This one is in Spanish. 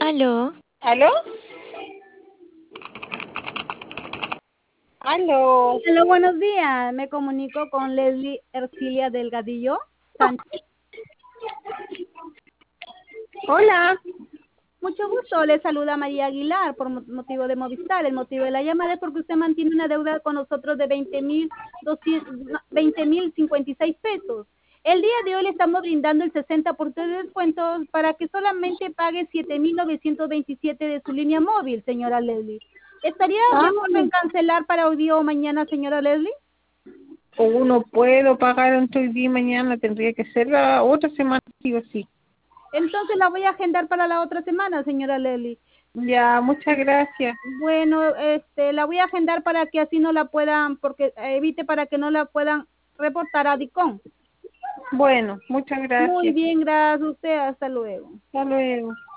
Aló, ¿Aló? ¿Aló? Hola, buenos días. Me comunico con Leslie Ercilia Delgadillo Sánchez. Hola. Mucho gusto. Le saluda María Aguilar por motivo de Movistar. El motivo de la llamada es porque usted mantiene una deuda con nosotros de 20,056 pesos. El día de hoy le estamos brindando el 60% de descuento para que solamente pague 7,927 de su línea móvil, señora Leslie. ¿Estaría de Ah, acuerdo en cancelar para hoy día o mañana, señora Leslie? o no puedo pagar entre hoy día y mañana, tendría que ser la otra semana, sí o sí. Entonces la voy a agendar para la otra semana, señora Leslie. Ya, muchas gracias. Bueno, la voy a agendar para que así no la puedan, porque evite para que no la puedan reportar a DICOM. Bueno, muchas Muy gracias. bien, gracias a usted. Hasta luego. Hasta luego.